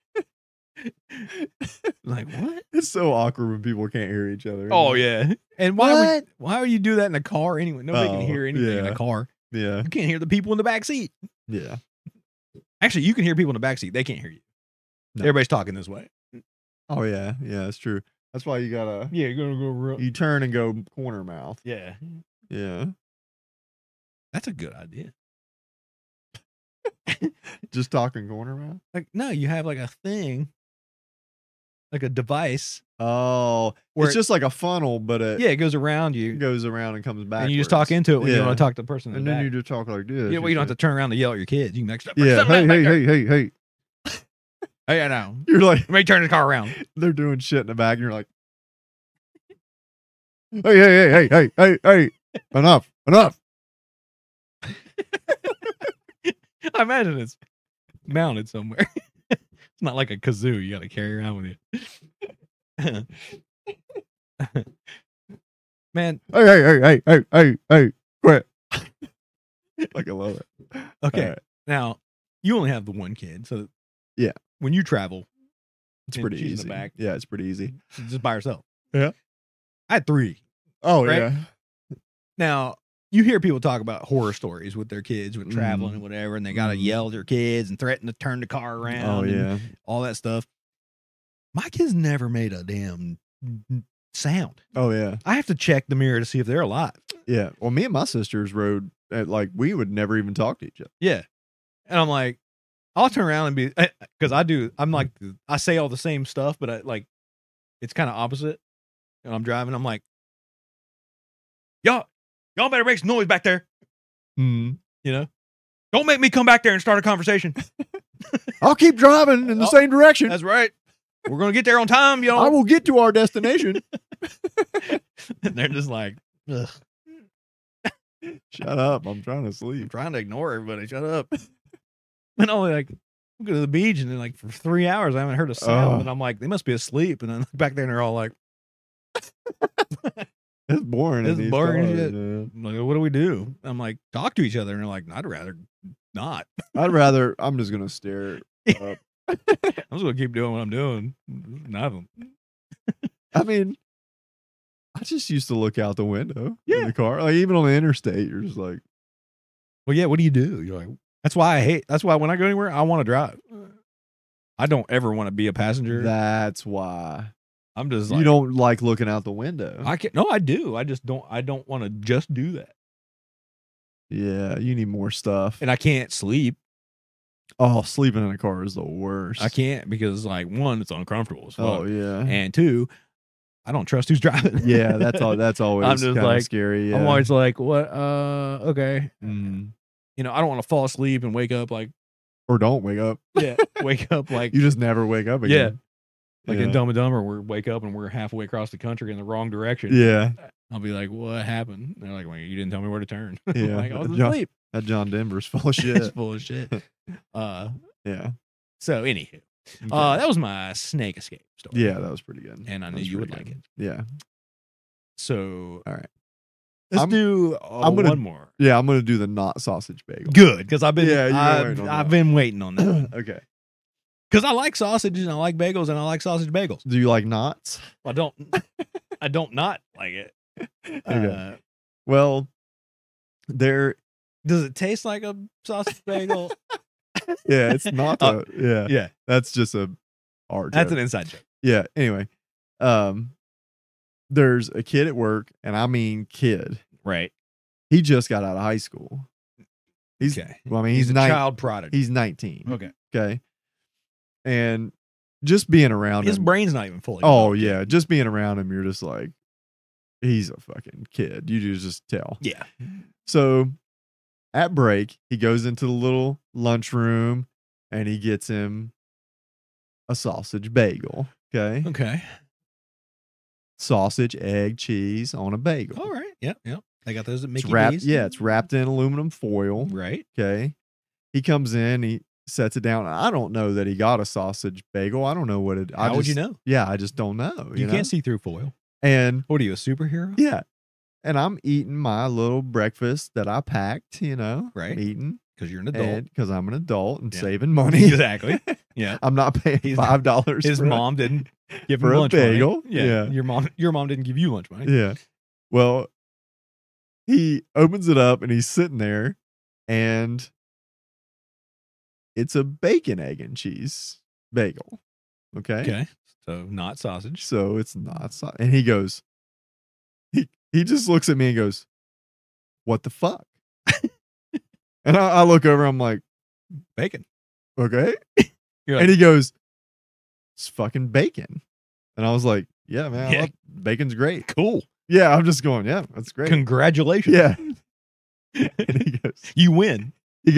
Like, what? It's so awkward when people can't hear each other. Oh yeah. And why would you do that in a car anyway? Nobody can Oh, hear anything in yeah. a car. Yeah. You can't hear the people in the back seat. Yeah. Actually, you can hear people in the back seat. They can't hear you. No. Everybody's talking this way. Oh yeah. Yeah, that's true. That's why you gotta Yeah, you're gonna go. you turn and go corner mouth. Yeah, Yeah. that's a good idea. Just talking corner mouth. Like, no, you have like a thing, like a device. Oh, Where it's just like a funnel, but it Yeah, it goes around you, goes around and comes back. and you just talk into it when you Yeah. want to talk to the person in and the then back. you just talk like this. Yeah, well, you don't have to turn around and yell at your kids. You can like, Yeah. Hey. Hey, I know. You're like, Let me turn the car around. they're doing shit in the back, and you're like, hey. Enough. I imagine it's mounted somewhere. It's not like a kazoo you got to carry around with you. Man, Hey. Quit. Like, I love it. okay. All right. Now, you only have the one kid, so Yeah. when you travel, It's and pretty she's in easy. the back. Yeah, it's pretty easy. just by herself. Yeah. I had 3. Oh, Right? yeah. Now, you hear people talk about horror stories with their kids with traveling and whatever, and they got to Mhm. yell at their kids and threaten to turn the car around. Oh, and yeah. all that stuff. My kids never made a damn sound. Oh, yeah. I have to check the mirror to see if they're alive. Yeah. Well, me and my sisters rode at, like, we would never even talk to each other. Yeah. And I'm like, I'll turn around and be, because I'm like, I say all the same stuff, but it's kind of opposite. And I'm driving, I'm like, y'all better make some noise back there. Mm. Don't make me come back there and start a conversation. I'll keep driving in the Oh, same direction. That's right. We're going to get there on time, y'all. I will get to our destination. And they're just like, ugh, Shut up. I'm trying to I'm sleep. trying to ignore everybody. Shut up. And I'm like, we go to the beach, and then like for 3 hours, I haven't heard a sound. Oh. And I'm like, they must be asleep. And I look back there, and they're all like, It's boring. It's in these boring as cars, shit. yeah. I'm like, what do we do? I'm like, talk to each other. And they're like, I'd rather not. I'm just going to stare up. I'm just going to keep doing what I'm doing. Nothing. I mean, I just used to look out the window Yeah. in the car. Like, even on the interstate, you're just like, Well, yeah, what do you do? You're like, that's why when I go anywhere, I want to drive. I don't ever want to be a passenger. that's why. I'm just like, You don't like looking out the window. I can't. No, I do. I don't want to just do that. Yeah, you need more stuff. and I can't sleep. Oh, sleeping in a car is the worst. I can't because, like, one, it's uncomfortable as fuck, Oh yeah. and two, I don't trust who's driving. Yeah, that's all. That's always I'm just kind of like, scary. Yeah. I'm always like, what? Okay. Mm. You know, I don't want to fall asleep and wake up like, Or don't wake up. wake up like, You just never wake up again. like yeah. in Dumb and Dumber, we wake up and we're halfway across the country in the wrong direction. Yeah. I'll be like, what happened? And they're like, well, you didn't tell me where to turn. Yeah. Like, I was John- asleep. That John Denver's full of It's shit. full of shit. Yeah. So anywho, Okay. that was my snake escape story. Yeah, that was pretty good. And I That knew was you would pretty like good. it. Yeah. So All right. let's I'm- do I'm gonna- one more. Yeah, I'm gonna do the not sausage bagel. Good, because I've been Yeah, you've been waiting on I've that. been waiting on that Okay. because I like sausages and I like bagels and I like sausage bagels. Do you like knots? I don't not like it. Okay. Well, there. Does it taste like a sausage bagel? Yeah, it's not. Oh, Yeah, yeah, that's just a art. that's joke. an inside joke. Yeah. Anyway, there's a kid at work, and I mean kid. Right. He just got out of high school. He's. Okay. Well, I mean, He's a nine- child prodigy. He's 19. Okay. Okay. And just being around His him. brain's not even fully. Oh developed. yeah, just being around him, you're just like, he's a fucking kid. You just tell. Yeah. So at break, he goes into the little lunchroom and he gets him a sausage bagel. Okay. Okay. Sausage, egg, cheese on a bagel. All right. Yeah. Yeah. I got those at It's Mickey wrapped, D's. yeah, it's wrapped in aluminum foil. Right. Okay. He comes in, he sets it down. I don't know that he got a sausage bagel. I don't know what it. How would you know? Yeah, I just don't know. You know? can't see through foil. And What are you, a superhero? yeah, and I'm eating my little breakfast that I packed. Right. I'm eating Because you're an adult. because I'm an adult and Yeah. saving money. Exactly. Yeah. I'm not paying He's- $5. His for mom didn't give for him a lunch bagel? money. Yeah. Yeah. Your mom didn't give you lunch money. Yeah. Well, he opens it up and he's sitting there, and it's a bacon, egg, and cheese bagel. Okay. Okay. So not sausage. So it's not. And he goes, he just looks at me and goes, "What the fuck?" And I look over. I'm like, Bacon. "Okay." You're like, And he goes, "It's fucking bacon." And I was like, "Yeah, man. I Yeah. love- bacon's great." cool. Yeah, I'm just going, "Yeah, that's great." Congratulations. Yeah. And he goes, You win.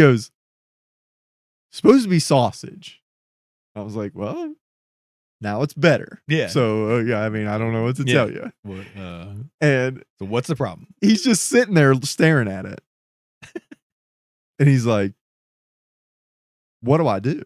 "Supposed to be sausage." I was like, "Well, now it's better." Yeah. So yeah, I mean, I don't know what to Yeah. tell you. What, And so what's the problem? he's just sitting there staring at it. And he's like, "What do I do?"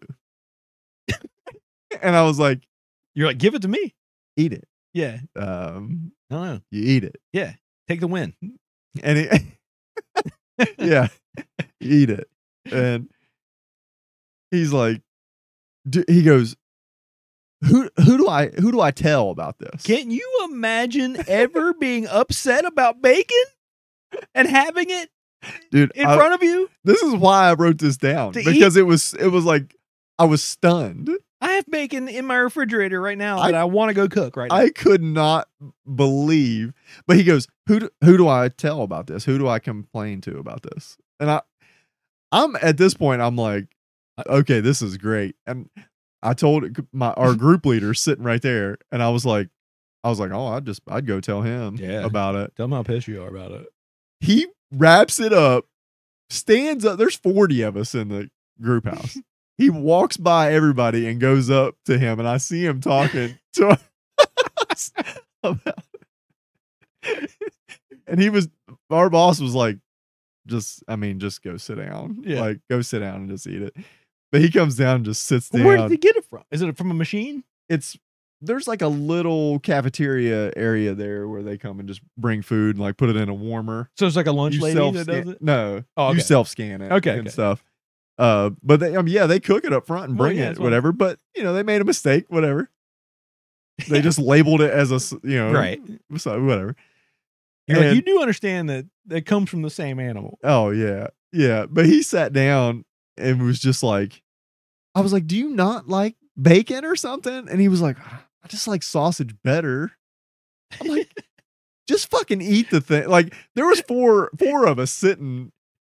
And I was like, You're like, give it to me. "Eat it. Yeah. You No. eat it." Take the win. And he, yeah, eat it. And he's like, he goes, who do I tell about this? Can you imagine ever being upset about bacon and having it Dude, in front of you? this is why I wrote this down, To because it was like I was stunned. I have bacon in my refrigerator right now I- that I want to go cook right now. I could not believe. But he goes, who do I tell about this? Who do I complain to about this? And I'm at this point, I'm like, okay, this is great. And I told our group leader sitting right there, and I was like, oh, I'd go tell him Yeah. about it. Tell me how pissed you are about it. He wraps it up, stands up. There's 40 of us in the group house. He walks by everybody and goes up to him, and I see him talking to us about it. And our boss was like, just go sit down. Yeah. Like, go sit down and just eat it. But he comes down and just sits down. Where did he get it from? Is it from a machine? There's like a little cafeteria area there where they come and just bring food and like put it in a warmer. So it's like a lunch You lady that self-scan- does it? No, Oh, okay. you self-scan it. Okay, and okay. stuff. But they, they cook it up front and Well, bring yeah, it, that's fine. whatever. But they made a mistake, whatever. They just labeled it as Right. So whatever. You're like, And- you do understand that it comes from the same animal. Oh yeah, yeah. But he sat down and was just like, I was like, "Do you not like bacon or something?" And he was like, "I just like sausage better." I'm like, just fucking eat the thing. Like there was four of us sitting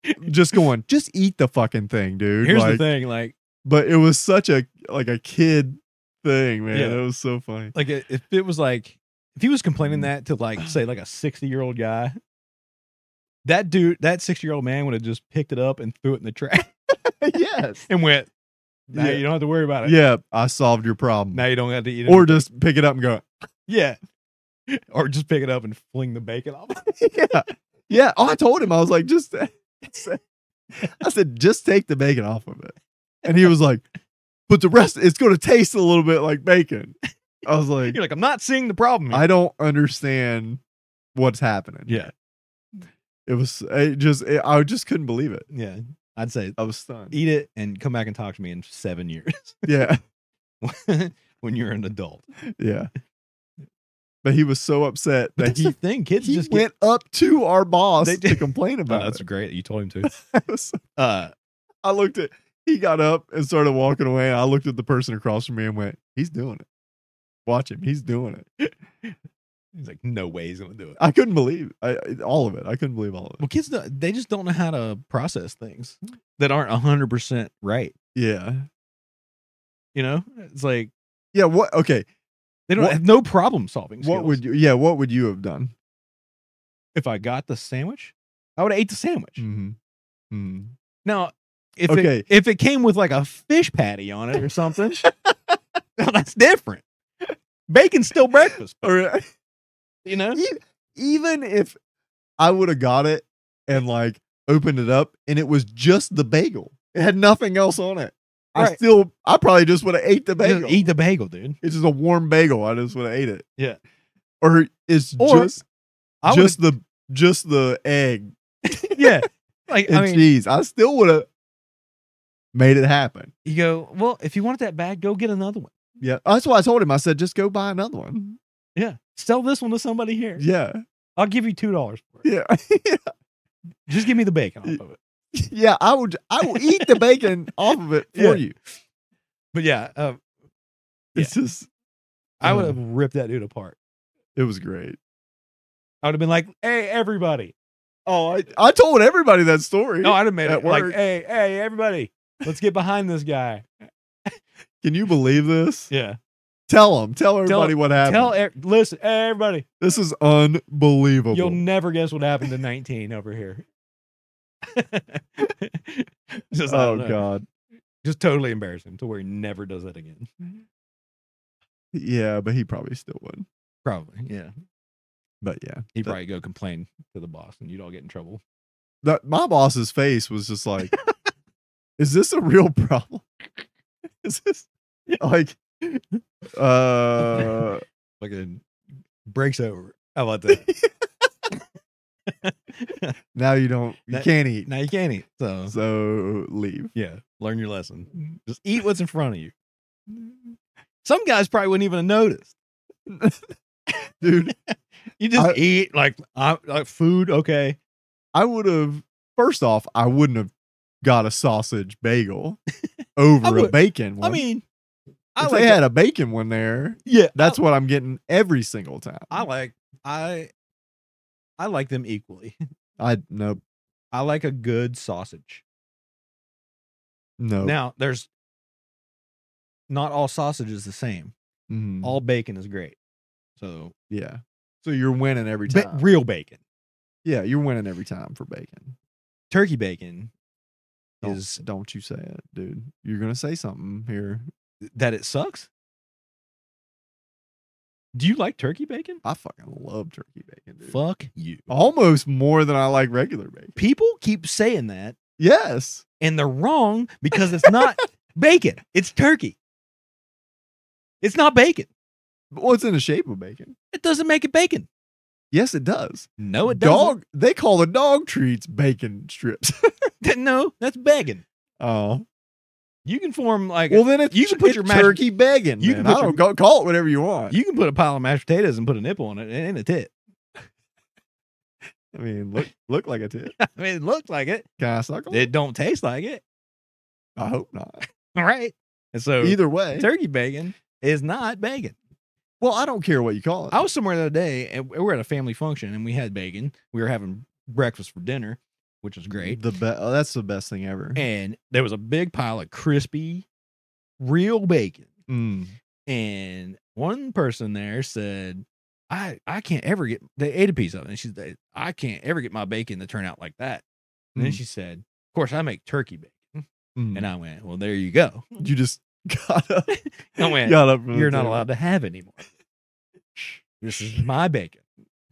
just going, just eat the fucking thing, dude. Here's like, the thing, like But it was such a kid thing, man. Yeah. It was so funny. like if it was like if he was complaining that to like say like a 60-year-old guy, that 60-year-old man would have just picked it up and threw it in the trash Yes. and went, "Now Yeah. you don't have to worry about it. Yeah, I solved your problem. Now you don't have to eat it." Or just pick it up and go, yeah, or just pick it up and fling the bacon off. yeah. Yeah. Oh, I told him, I was like, I said, just take the bacon off of it. And he was like, but the rest, it's going to taste a little bit like bacon. I was like, You're like, I'm not seeing the problem here. I don't understand what's happening. Yeah. I just couldn't believe it. Yeah, I'd say I was stunned. eat it and come back and talk to me in 7 years Yeah. when you're an adult. Yeah. But he was so upset But that that's the thing, kids he just went up to our boss They to did. complain Oh, about that's it. great. You told him to. It was so- Uh, he got up and started walking away. And I looked at the person across from me and went, he's doing it. Watch him. He's doing it. he's like, no way he's gonna do it. I couldn't believe all of it. I couldn't believe all of it. Well, kids, they just don't know how to process things that aren't 100% right. Yeah. You know, it's like Yeah. What? Okay. they don't What- have no problem solving. What would you? Yeah. What would you have done? if I got the sandwich? I would have ate the sandwich. Mm-hmm. Now, if Okay. if it came with like a fish patty on it or something, well, that's different. Bacon's still breakfast, All right. you know. Even if I would have got it and like opened it up and it was just the bagel, it had nothing else on it. Right. I probably just would have ate the bagel. Just eat the bagel, dude. It's just a warm bagel. I just would have ate it. Yeah. Or it's Or I just the egg yeah. Like and I mean, cheese. I still would have made it happen. you go, well, if you want it that bad, go get another one. Yeah. That's why I told him. I said, just go buy another one. Yeah, sell this one to somebody here. Yeah. I'll give you $2 for it. Yeah. Just give me the bacon off of it. Yeah. I will eat the bacon off of it for Yeah. you. But yeah, It's just, I would have ripped that dude apart. it was great. I would have been like, "Hey, everybody!" Oh, I told everybody that story. No, I'd have made At it like, work. "Hey, everybody, let's get behind this guy." Can you believe this? Yeah, Tell everybody what happened. listen, hey, everybody, This is unbelievable. you'll never guess what happened in 19 over here. Just, I Oh don't know. God. Just totally embarrassing to where he never does that again. Yeah, but he probably still would. Probably, yeah. But yeah, He'd probably go complain to the boss, and you'd all get in trouble. my boss's face was just like, "Is this a real problem? Is this like, Like a breaks over. How about that? now you can't eat, Now you can't eat. So so leave." yeah, learn your lesson. Just eat what's in front of you. Some guys probably wouldn't even have noticed. Dude, You just eat like food. Okay. I would have. First off, I wouldn't have got a sausage bagel over a would- bacon one. I mean, I if like they had a bacon one there, yeah. that's what I'm getting every single time. I like them equally. Nope. I like a good sausage. No. Now, there's not all sausage is the same. Mhm. All bacon is great. So, Yeah. So you're winning every time. real bacon. Yeah, you're winning every time for bacon. Turkey bacon Don't you say it, dude. You're gonna say something here. that it sucks. Do you like turkey bacon? I fucking love turkey bacon, dude. Fuck you. Almost more than I like regular bacon. People keep saying that, Yes. and they're wrong because it's not bacon. It's turkey. It's not bacon. But what's in the shape of bacon? It doesn't make it bacon. Yes, it does. No, it doesn't. Dog. They call the dog treats bacon strips. No, that's bacon. Oh. You can form like Well, then it's you can put your mashed- turkey bacon. you Man. can put I don't call it whatever you want. you can put a pile of mashed potatoes and put a nipple on it. It ain't a tit. I mean, look like a tit. I mean, it looks like it. Can I suck on it? It don't taste like it. I hope not. All right. And so Either way. turkey bacon is not bacon. Well, I don't care what you call it. I was somewhere the other day and we were at a family function and we had bacon. We were having breakfast for dinner. which was great. That's the best thing ever. And there was a big pile of crispy, real bacon. Mm. And one person there said, I can't ever get, they ate a piece of it. And she said, I can't ever get my bacon to turn out like that. And then she said, of course, I make turkey bacon. Mm. And I went, well, there you go. You just got up. I went, got up from the you're not table. allowed to have any more. This is my bacon.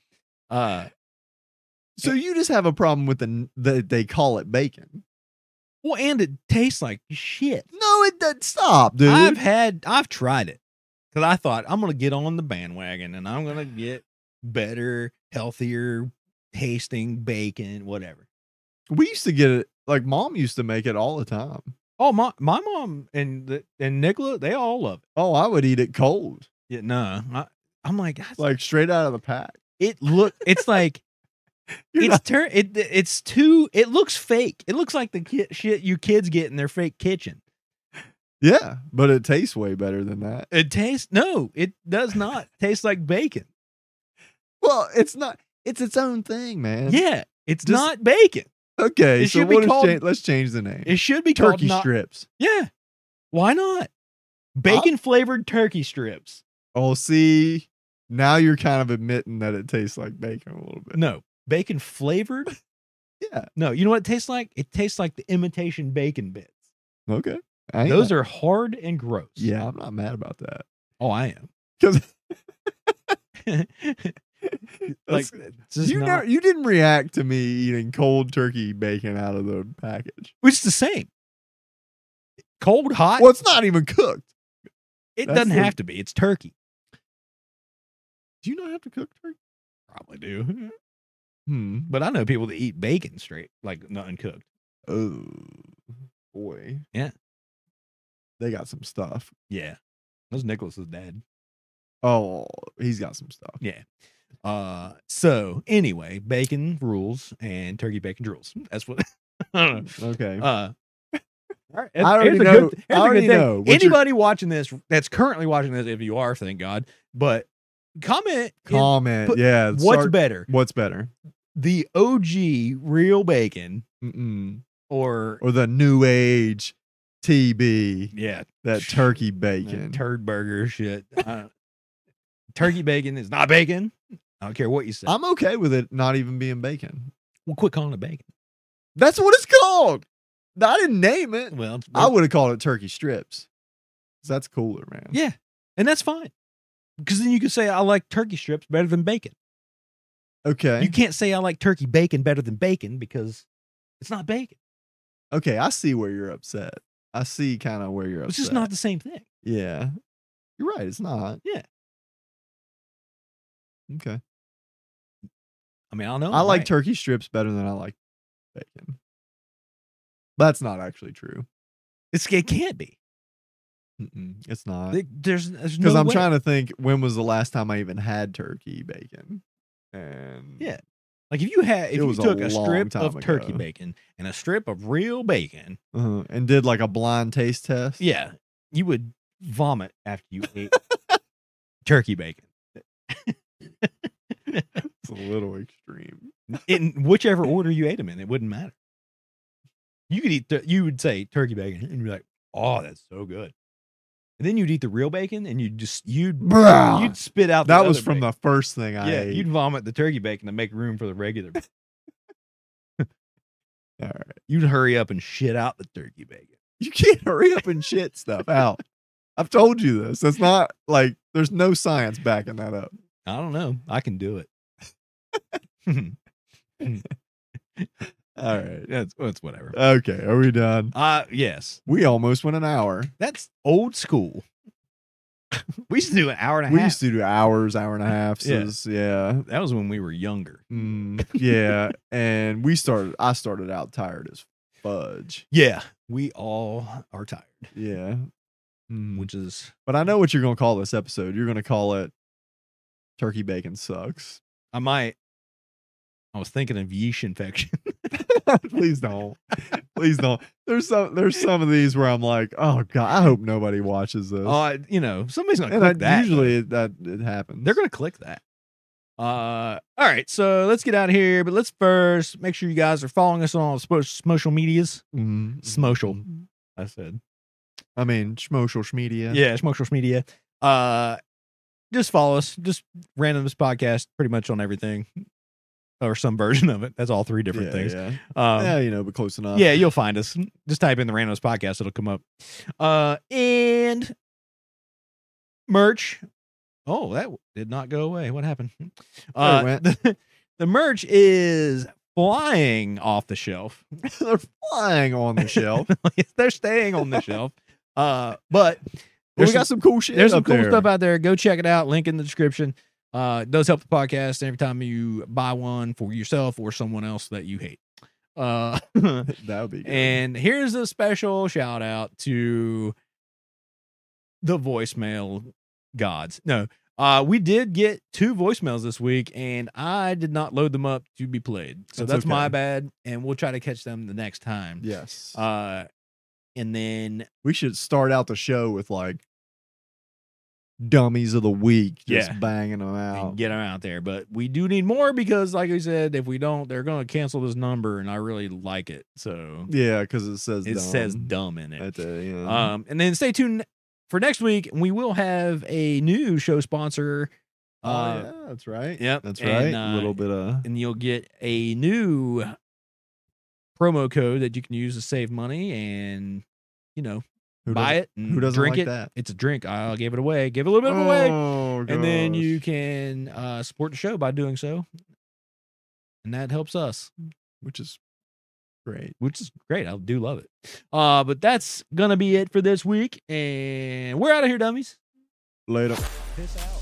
So you just have a problem with they call it bacon. Well, and it tastes like shit. No, it doesn't. Stop, dude. I've tried it because I thought I'm going to get on the bandwagon and I'm going to get better, healthier tasting bacon, whatever. We used to get it, like Mom used to make it all the time. Oh, my mom and Nicola, they all love it. Oh, I would eat it cold, Yeah, no, I'm like straight out of the pack. it's like You're it looks fake. It looks like the shit you kids get in their fake kitchen. Yeah, but it tastes way better than that. It does not taste like bacon. Well, it's not. It's its own thing, man. Yeah, it's Just- not bacon. Okay, It so should be called- let's change the name. It should be Turkey called strips. Yeah, why not? Bacon flavored turkey strips. Oh, see, now you're kind of admitting that it tastes like bacon a little bit. No, bacon flavored. Yeah. No, you know what it tastes like? It tastes like the imitation bacon bits. Okay. Those are hard and gross. Yeah, I'm not mad about that. Oh, I am. Because Like, it's just not- you didn't react to me eating cold turkey bacon out of the package. which is the same. Cold, hot. Well, it's not even cooked. It that's doesn't the- have to be. It's turkey. Do you not have to cook turkey? Probably do. Hmm. But I know people that eat bacon straight, like not uncooked. Oh, boy. Yeah. They got some stuff. Yeah. That's Nicholas's dad. Oh, he's got some stuff. Yeah. So anyway, bacon rules and turkey bacon rules. That's what I don't know. Okay. All right. I already Here's a know- good- I here's a good already thing. know what you're- Anybody watching this that's currently watching this, if you are, thank God, but comment in Comment. put- Yeah. what's better, What's better? the OG real bacon Mm-mm. or Or the new age TB, yeah, that turkey that bacon. turd burger shit. Turkey bacon is not bacon. I don't care what you say. I'm okay with it not even being bacon. We'll quit calling it bacon. That's what it's called. I didn't name it. Well, I would have called it turkey strips. 'Cause that's cooler, man. yeah, and that's fine because then you can say I like turkey strips better than bacon. Okay. You can't say I like turkey bacon better than bacon because it's not bacon. Okay, I see where you're upset. I see kind of where you're upset. It's just not the same thing. Yeah. You're right. It's not. Yeah. Okay. I mean, I don't know. I like right. turkey strips better than I like bacon. That's not actually true. It can't be. It's not. There's Because no I'm way. trying to think when was the last time I even had turkey bacon. And Yeah. Like if you was a took a long strip time of turkey ago. bacon and a strip of real bacon, and did like a blind taste test. yeah, you would vomit after you ate turkey bacon. It's a little extreme. In whichever order you ate them in, it wouldn't matter. You could eat. You would say turkey bacon, and you'd be like, "Oh, that's so good." And then you'd eat the real bacon, and you'd Bruh. spit out. The That was other from bacon. the first thing I Yeah, ate. you'd vomit the turkey bacon to make room for the regular. All right. You'd hurry up and shit out the turkey bacon. You can't hurry up and shit stuff out. I've told you this. It's not like there's no science backing that up. I don't know. I can do it. All right. That's whatever. Okay. Are we done? Yes. We almost went an hour. That's old school. We used to do an hour and a We half. used to do hours, hour and a half. Yeah. Yeah. That was when we were younger. Yeah. And I started out tired as fudge. Yeah. We all are tired, Yeah. which is, But I know what you're going to call this episode. You're going to call it Turkey Bacon Sucks. I was thinking of yeast infection. Please don't. Please don't. There's some of these where I'm like, oh God, I hope nobody watches this. Somebody's going to and click that. usually it happens. They're going to click that. All right, so let's get out of here. But let's first make sure you guys are following us on all social medias. Smocial, I said. I mean, Schmocial Schmedia. Yeah, social media. Just follow us. Just Randomness Podcast, pretty much on everything, or some version of it. That's all three different things. Yeah. Yeah, But close enough. you'll find us. Just type in the Randomness Podcast; it'll come up. And merch. Oh, that did not go away. What happened? There it went. The merch is flying off the shelf. They're flying on the shelf. They're staying on the shelf. But We got some cool shit. there's some up cool there. stuff out there. Go check it out. Link in the description. It does help the podcast every time you buy one for yourself or someone else that you hate. That would be good. And here's a special shout out to the voicemail gods. No, we did get 2 voicemails this week, and I did not load them up to be played. So that's my okay. bad, and we'll try to catch them the next time. Yes. And then We should start out the show with like dummies of the week, just Yeah. banging them out. and get them out there. But we do need more because, like we said, if we don't, they're going to cancel this number, and I really like it. So Yeah, because it says it dumb says dumb in it. at the end. And then stay tuned for next week. We will have a new show sponsor. Yeah, that's right. Yep, That's and, right. A little bit of and you'll get a new promo code that you can use to save money and, who buy doesn't- it and Who doesn't drink like it. that? It's a drink. I'll give it away. Give it a little bit of away. Oh, And then gosh. you can support the show by doing so. And that helps us, which is great. which is great. I do love it. But that's going to be it for this week. And we're out of here, dummies. Later. Peace out.